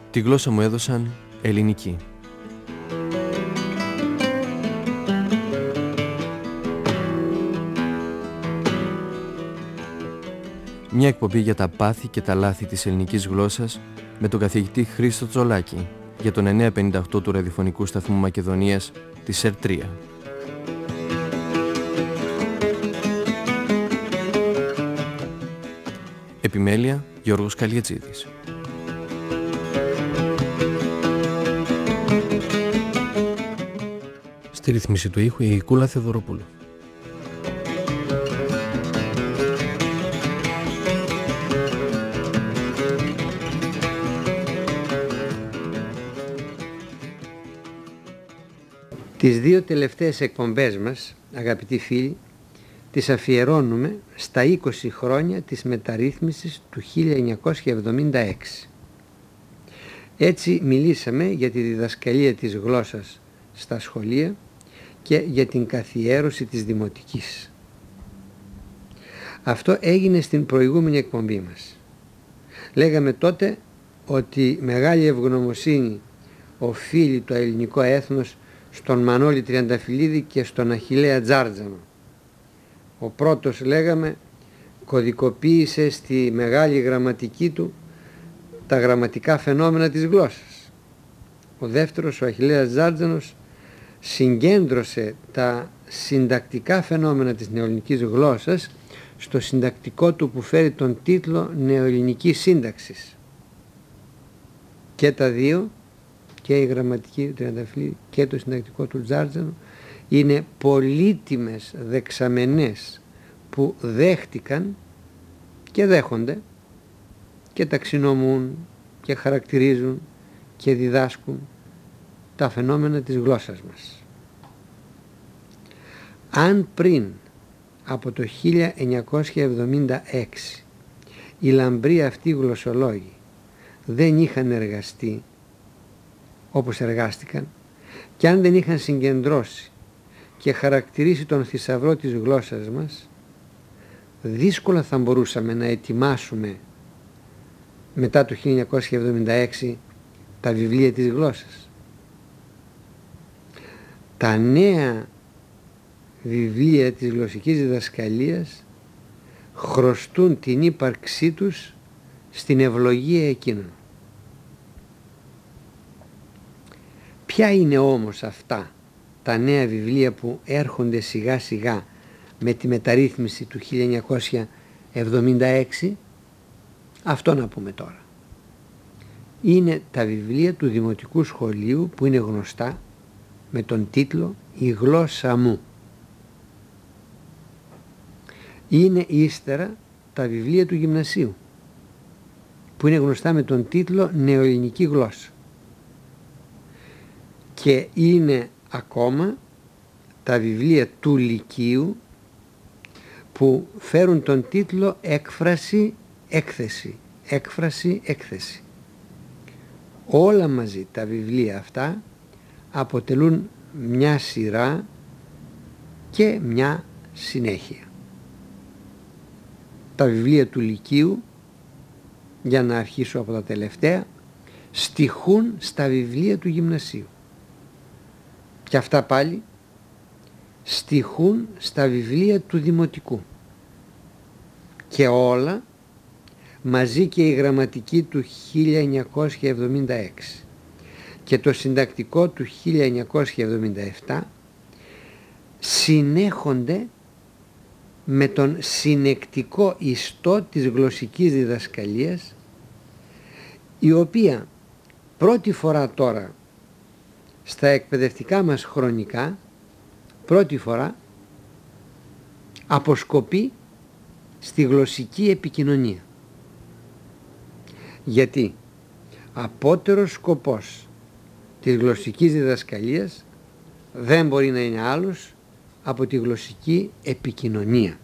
Τη γλώσσα μου έδωσαν ελληνική. Μια εκπομπή για τα πάθη και τα λάθη της ελληνικής γλώσσας με τον καθηγητή Χρήστο Τσολάκη για τον 958 του ραδιοφωνικού σταθμού Μακεδονίας της ΕΡΤ3. Επιμέλεια Γιώργος Καλιατζίδης. Στη ρύθμιση του ήχου η Κούλα Θεοδωροπούλου. Τις δύο τελευταίες εκπομπές μας, αγαπητοί φίλοι, τις αφιερώνουμε στα 20 χρόνια της μεταρρύθμισης του 1976. Έτσι μιλήσαμε για τη διδασκαλία της γλώσσας στα σχολεία και για την καθιέρωση της δημοτικής. Αυτό έγινε στην προηγούμενη εκπομπή μας. Λέγαμε τότε ότι μεγάλη ευγνωμοσύνη οφείλει το ελληνικό έθνος στον Μανώλη Τριανταφυλλίδη και στον Αχιλλέα Τζάρτζανο. Ο πρώτος, λέγαμε, κωδικοποίησε στη μεγάλη γραμματική του τα γραμματικά φαινόμενα της γλώσσας. Ο δεύτερος, ο Αχιλλέας Τζάρτζανος, συγκέντρωσε τα συντακτικά φαινόμενα της νεοελληνικής γλώσσας στο συντακτικό του που φέρει τον τίτλο Νεοελληνικής Σύνταξης. Και τα δύο, και η γραμματική του Τριανταφυλλίδη και το συντακτικό του Τζάρτζανο, είναι πολύτιμες δεξαμενές που δέχτηκαν και δέχονται και ταξινομούν και χαρακτηρίζουν και διδάσκουν τα φαινόμενα της γλώσσας μας. Αν πριν από το 1976 οι λαμπροί αυτοί γλωσσολόγοι δεν είχαν εργαστεί όπως εργάστηκαν και αν δεν είχαν συγκεντρώσει και χαρακτηρίσει τον θησαυρό της γλώσσας μας, δύσκολα θα μπορούσαμε να ετοιμάσουμε μετά το 1976 τα βιβλία της γλώσσας. Τα νέα βιβλία της γλωσσικής διδασκαλίας χρωστούν την ύπαρξή τους στην ευλογία εκείνων. Ποια είναι όμως αυτά τα νέα βιβλία που έρχονται σιγά σιγά με τη μεταρρύθμιση του 1976? Αυτό να πούμε τώρα. Είναι τα βιβλία του Δημοτικού Σχολείου που είναι γνωστά με τον τίτλο «Η γλώσσα μου». Είναι ύστερα τα βιβλία του Γυμνασίου που είναι γνωστά με τον τίτλο «Νεοελληνική γλώσσα». Και είναι ακόμα τα βιβλία του Λυκείου που φέρουν τον τίτλο «Έκφραση, έκθεση». Έκφραση, έκθεση. Όλα μαζί τα βιβλία αυτά αποτελούν μια σειρά και μια συνέχεια. Τα βιβλία του Λυκείου, για να αρχίσω από τα τελευταία, στοιχούν στα βιβλία του Γυμνασίου. Και αυτά πάλι στοιχούν στα βιβλία του Δημοτικού. Και όλα μαζί και η γραμματική του 1976 και το συντακτικό του 1977 συνέχονται με τον συνεκτικό ιστό της γλωσσικής διδασκαλίας, η οποία πρώτη φορά τώρα στα εκπαιδευτικά μας χρονικά πρώτη φορά αποσκοπεί στη γλωσσική επικοινωνία. Γιατί απότερος σκοπός της γλωσσικής διδασκαλίας δεν μπορεί να είναι άλλος από τη γλωσσική επικοινωνία.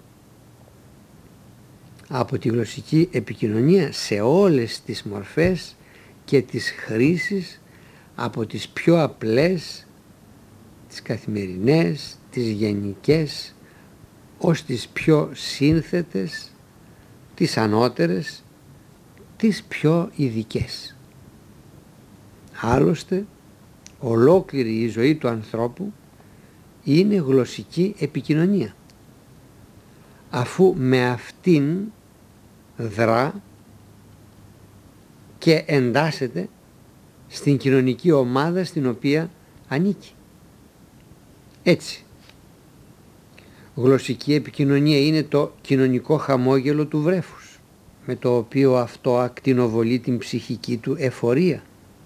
Από τη γλωσσική επικοινωνία σε όλες τις μορφές και τις χρήσεις, από τις πιο απλές, τις καθημερινές, τις γενικές, ως τις πιο σύνθετες, τις ανώτερες, τις πιο ειδικές. Άλλωστε, ολόκληρη η ζωή του ανθρώπου είναι γλωσσική επικοινωνία, αφού με αυτήν δρά και εντάσσεται στην κοινωνική ομάδα στην οποία ανήκει. Έτσι, γλωσσική επικοινωνία είναι το κοινωνικό χαμόγελο του βρέφους, με το οποίο αυτό ακτινοβολεί την ψυχική του εφορία,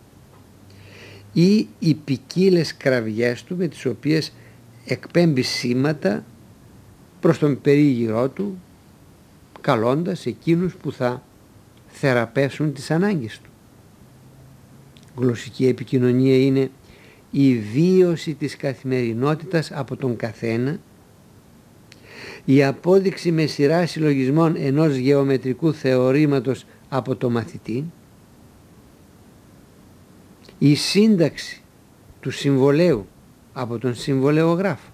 ή οι ποικίλες κραυγές του με τις οποίες εκπέμπει σήματα προς τον περίγυρό του, καλώντας εκείνους που θα θεραπεύσουν τις ανάγκες του. Γλωσσική επικοινωνία είναι η βίωση της καθημερινότητας από τον καθένα, η απόδειξη με σειρά συλλογισμών ενός γεωμετρικού θεωρήματος από το μαθητή, η σύνταξη του συμβολέου από τον συμβολεογράφο,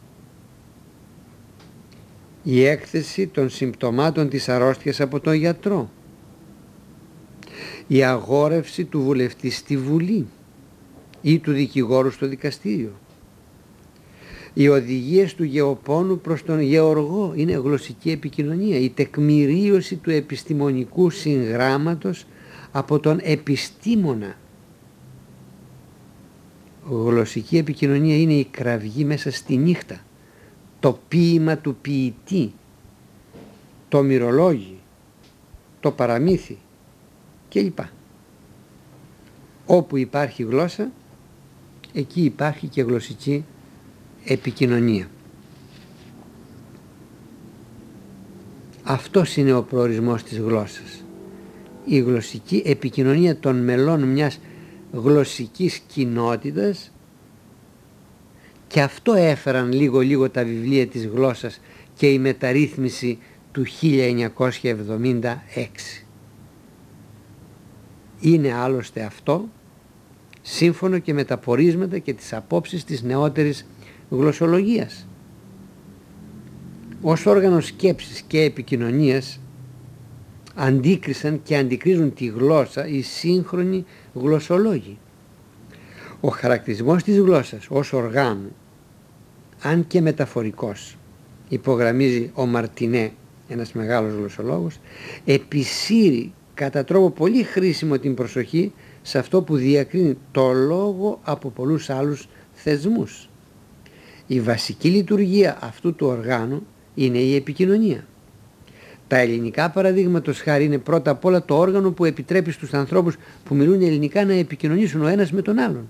η έκθεση των συμπτωμάτων της αρρώστιας από τον γιατρό, η αγόρευση του βουλευτή στη Βουλή ή του δικηγόρου στο δικαστήριο, οι οδηγίες του γεωπόνου προς τον γεωργό είναι γλωσσική επικοινωνία, η τεκμηρίωση του επιστημονικού συγγράμματος από τον επιστήμονα. Γλωσσική επικοινωνία είναι η κραυγή μέσα στη νύχτα, το ποίημα του ποιητή, το μυρολόγι, το παραμύθι κλπ. Όπου υπάρχει γλώσσα, εκεί υπάρχει και γλωσσική επικοινωνία. Αυτός είναι ο προορισμός της γλώσσας. Η γλωσσική επικοινωνία των μελών μιας γλωσσικής κοινότητας, και αυτό έφεραν λίγο τα βιβλία της γλώσσας και η μεταρρύθμιση του 1976. Είναι άλλωστε αυτό σύμφωνο και με τα πορίσματα και τις απόψεις της νεότερης γλωσσολογίας. Ως όργανο σκέψης και επικοινωνίας αντίκρισαν και αντικρίζουν τη γλώσσα οι σύγχρονοι γλωσσολόγοι. Ο χαρακτηρισμός της γλώσσας ως οργάνου, αν και μεταφορικός, υπογραμμίζει ο Μαρτινέ, ένας μεγάλος γλωσσολόγος, επισύρει κατά τρόπο πολύ χρήσιμο την προσοχή σε αυτό που διακρίνει το λόγο από πολλούς άλλους θεσμούς. Η βασική λειτουργία αυτού του οργάνου είναι η επικοινωνία. Τα ελληνικά παραδείγματος χάρη είναι πρώτα απ' όλα το όργανο που επιτρέπει στους ανθρώπους που μιλούν ελληνικά να επικοινωνήσουν ο ένας με τον άλλον.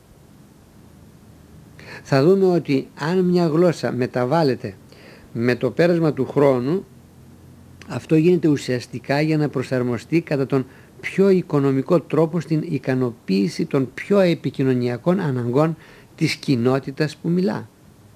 Θα δούμε ότι αν μια γλώσσα μεταβάλλεται με το πέρασμα του χρόνου, αυτό γίνεται ουσιαστικά για να προσαρμοστεί κατά τον πιο οικονομικό τρόπο στην ικανοποίηση των πιο επικοινωνιακών αναγκών της κοινότητας που μιλά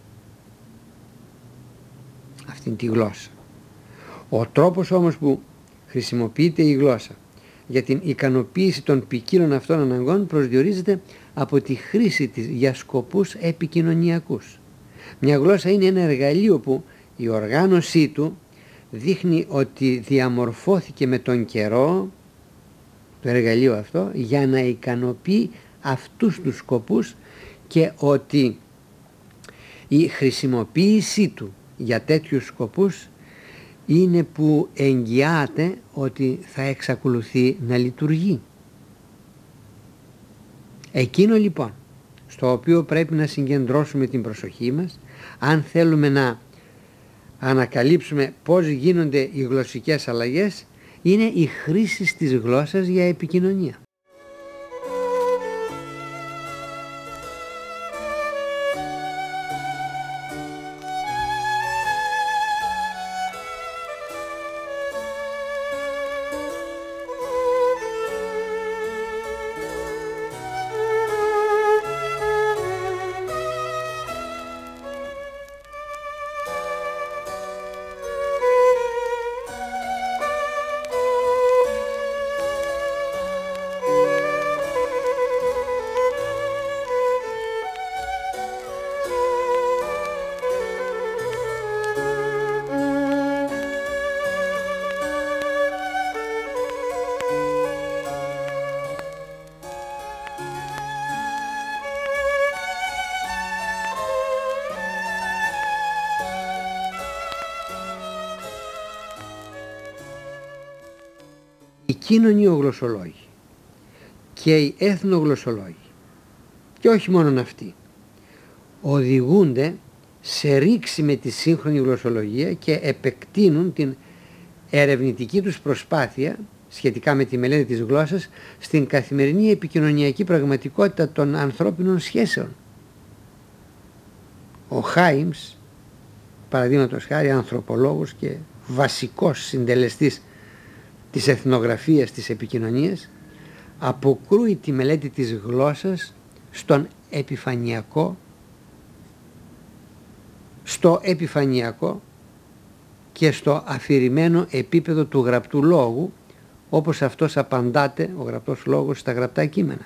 αυτήν τη γλώσσα. Ο τρόπος όμως που χρησιμοποιείται η γλώσσα για την ικανοποίηση των ποικίλων αυτών αναγκών προσδιορίζεται από τη χρήση της για σκοπούς επικοινωνιακούς. Μια γλώσσα είναι ένα εργαλείο που η οργάνωσή του δείχνει ότι διαμορφώθηκε με τον καιρό, το εργαλείο αυτό, για να ικανοποιεί αυτούς τους σκοπούς, και ότι η χρησιμοποίησή του για τέτοιους σκοπούς είναι που εγγυάται ότι θα εξακολουθεί να λειτουργεί. Εκείνο λοιπόν στο οποίο πρέπει να συγκεντρώσουμε την προσοχή μας, αν θέλουμε να ανακαλύψουμε πώς γίνονται οι γλωσσικές αλλαγές, είναι η χρήση της γλώσσας για επικοινωνία. κοινωνιογλωσσολόγοι και οι εθνογλωσσολόγοι, και όχι μόνον αυτοί, οδηγούνται σε ρήξη με τη σύγχρονη γλωσσολογία και επεκτείνουν την ερευνητική τους προσπάθεια σχετικά με τη μελέτη της γλώσσας στην καθημερινή επικοινωνιακή πραγματικότητα των ανθρώπινων σχέσεων. Ο Χάιμς, παραδείγματος χάρη, ανθρωπολόγος και βασικός συντελεστής της εθνογραφίας της επικοινωνίας, αποκρούει τη μελέτη της γλώσσας στο επιφανειακό και στο αφηρημένο επίπεδο του γραπτού λόγου, όπως αυτός απαντάται, ο γραπτός λόγος, στα γραπτά κείμενα.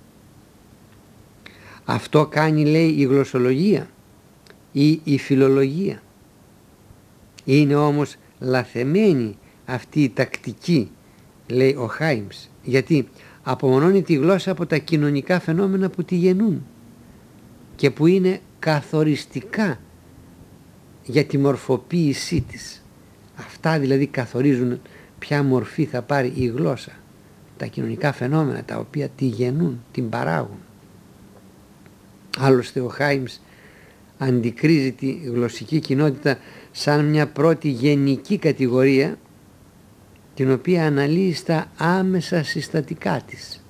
Αυτό κάνει, λέει, η γλωσσολογία ή η φιλολογία. Είναι όμως λαθεμένη αυτή η τακτική, λέει ο Χάιμς, γιατί απομονώνει τη γλώσσα από τα κοινωνικά φαινόμενα που τη γεννούν και που είναι καθοριστικά για τη μορφοποίησή της. Αυτά δηλαδή καθορίζουν ποια μορφή θα πάρει η γλώσσα, τα κοινωνικά φαινόμενα τα οποία τη γεννούν, την παράγουν. Άλλωστε ο Χάιμς αντικρίζει τη γλωσσική κοινότητα σαν μια πρώτη γενική κατηγορία, την οποία αναλύει στα άμεσα συστατικά της,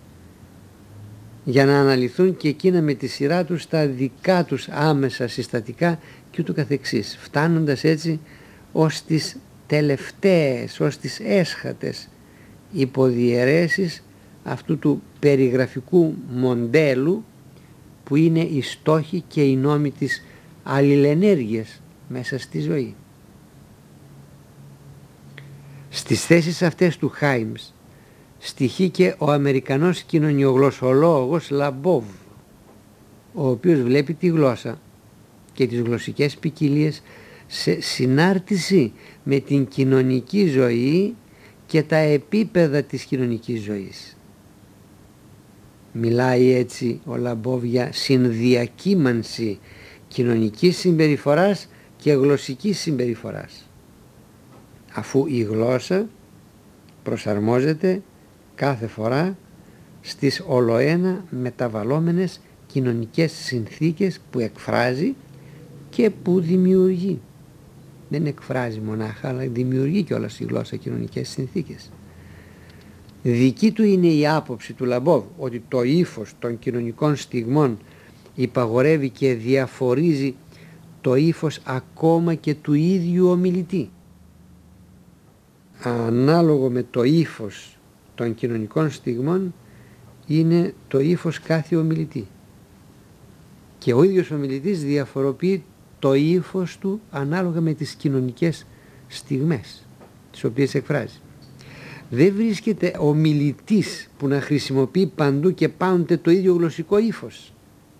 για να αναλυθούν και εκείνα με τη σειρά τους τα δικά τους άμεσα συστατικά και ούτω καθεξής, φτάνοντας έτσι ως τις τελευταίες, ως τις έσχατες υποδιαιρέσεις αυτού του περιγραφικού μοντέλου που είναι οι στόχοι και οι νόμοι της αλληλενέργειας μέσα στη ζωή. Στις θέσεις αυτές του Χάιμς στοιχεί ο Αμερικανός κοινωνιογλωσσολόγος Λαμπόβ, ο οποίος βλέπει τη γλώσσα και τις γλωσσικές ποικιλίες σε συνάρτηση με την κοινωνική ζωή και τα επίπεδα της κοινωνικής ζωής. Μιλάει έτσι ο Λαμπόβ για συνδιακύμανση κοινωνικής συμπεριφοράς και γλωσσικής συμπεριφοράς, αφού η γλώσσα προσαρμόζεται κάθε φορά στις ολοένα μεταβαλλόμενες κοινωνικές συνθήκες που εκφράζει και που δημιουργεί. Δεν εκφράζει μονάχα, αλλά δημιουργεί κιόλας η γλώσσα κοινωνικές συνθήκες. Δική του είναι η άποψη του Λαμπόβ ότι το ύφος των κοινωνικών στιγμών υπαγορεύει και διαφορίζει το ύφος ακόμα και του ίδιου ομιλητή. Ανάλογο με το ύφος των κοινωνικών στιγμών είναι το ύφος κάθε ομιλητή. Και ο ίδιος ο ομιλητής διαφοροποιεί το ύφος του ανάλογα με τις κοινωνικές στιγμές τις οποίες εκφράζει. Δεν βρίσκεται ομιλητής που να χρησιμοποιεί παντού και πάντοτε το ίδιο γλωσσικό ύφος.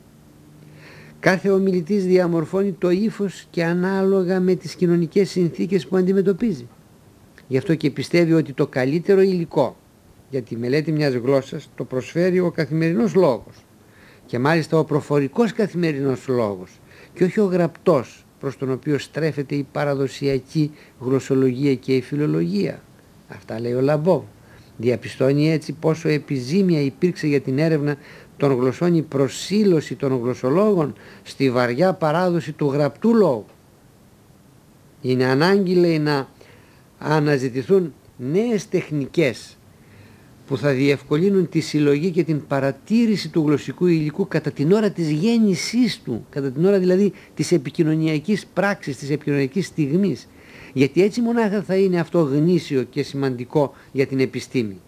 Κάθε ομιλητής διαμορφώνει το ύφος και ανάλογα με τις κοινωνικές συνθήκες που αντιμετωπίζει. Γι' αυτό και πιστεύει ότι το καλύτερο υλικό για τη μελέτη μιας γλώσσας το προσφέρει ο καθημερινός λόγος, και μάλιστα ο προφορικός καθημερινός λόγος και όχι ο γραπτός, προς τον οποίο στρέφεται η παραδοσιακή γλωσσολογία και η φιλολογία. Αυτά λέει ο Λαμπόβ. Διαπιστώνει έτσι πόσο επιζήμια υπήρξε για την έρευνα των γλωσσών η προσήλωση των γλωσσολόγων στη βαριά παράδοση του γραπτού λόγου. Είναι ανάγκη, λέει, να αναζητηθούν νέες τεχνικές που θα διευκολύνουν τη συλλογή και την παρατήρηση του γλωσσικού υλικού κατά την ώρα της γέννησής του, κατά την ώρα δηλαδή της επικοινωνιακής πράξης, της επικοινωνιακής στιγμής, γιατί έτσι μονάχα θα είναι αυτό γνήσιο και σημαντικό για την επιστήμη.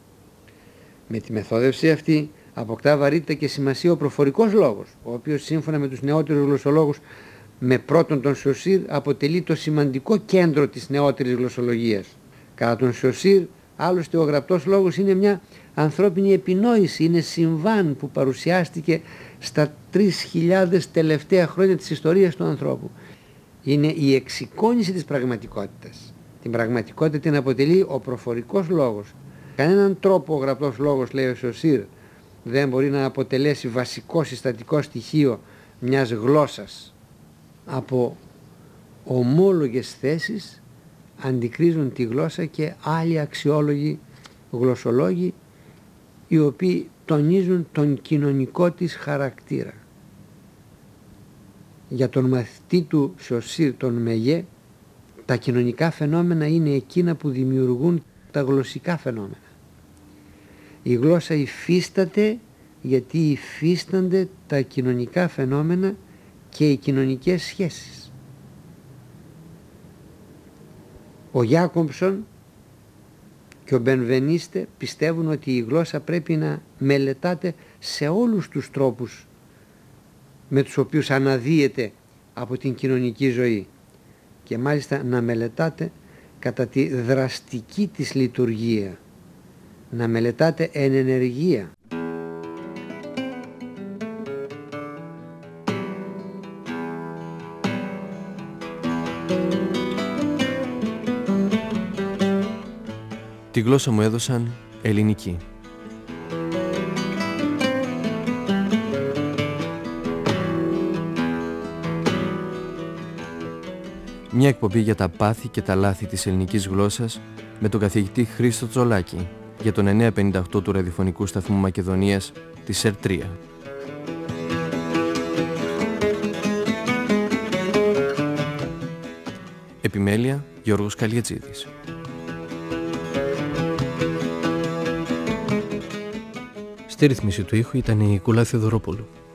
Με τη μεθόδευση αυτή αποκτά βαρύτητα και σημασία ο προφορικός λόγος, ο οποίος σύμφωνα με τους νεότερους γλωσσολόγους, με πρώτον τον Σοσίρ, αποτελεί το σημαντικό κέντρο της νεότερης γλωσσολογίας. Κατά τον Σοσίρ, άλλωστε ο γραπτός λόγος είναι μια ανθρώπινη επινόηση, είναι συμβάν που παρουσιάστηκε στα 3.000 τελευταία χρόνια της ιστορίας του ανθρώπου. Είναι η εξεικόνιση της πραγματικότητας. Την πραγματικότητα την αποτελεί ο προφορικός λόγος. Κανέναν τρόπο ο γραπτός λόγος, λέει ο Σοσίρ, δεν μπορεί να αποτελέσει βασικό συστατικό στοιχείο μιας γλώσσας. Από ομόλογες θέσεις αντικρίζουν τη γλώσσα και άλλοι αξιόλογοι γλωσσολόγοι οι οποίοι τονίζουν τον κοινωνικό της χαρακτήρα. Για τον μαθητή του Σωσίρ τον Μεγέ, τα κοινωνικά φαινόμενα είναι εκείνα που δημιουργούν τα γλωσσικά φαινόμενα. Η γλώσσα υφίσταται γιατί υφίστανται τα κοινωνικά φαινόμενα και οι κοινωνικές σχέσεις. Ο Γιάκομψον και ο Μπενβενίστε πιστεύουν ότι η γλώσσα πρέπει να μελετάται σε όλους τους τρόπους με τους οποίους αναδύεται από την κοινωνική ζωή και μάλιστα να μελετάται κατά τη δραστική της λειτουργία, να μελετάται εν ενεργεία. Τη γλώσσα μου έδωσαν ελληνική. Μια εκπομπή για τα πάθη και τα λάθη της ελληνικής γλώσσας με τον καθηγητή Χρήστο Τζολάκη για τον 958 του ραδιοφωνικού σταθμού Μακεδονίας της ΕΡΤ3. Επιμέλεια Γιώργος Καλιατζίδης. Στη ρύθμιση του ήχου ήταν η Κουλά Θεοδωρόπουλου.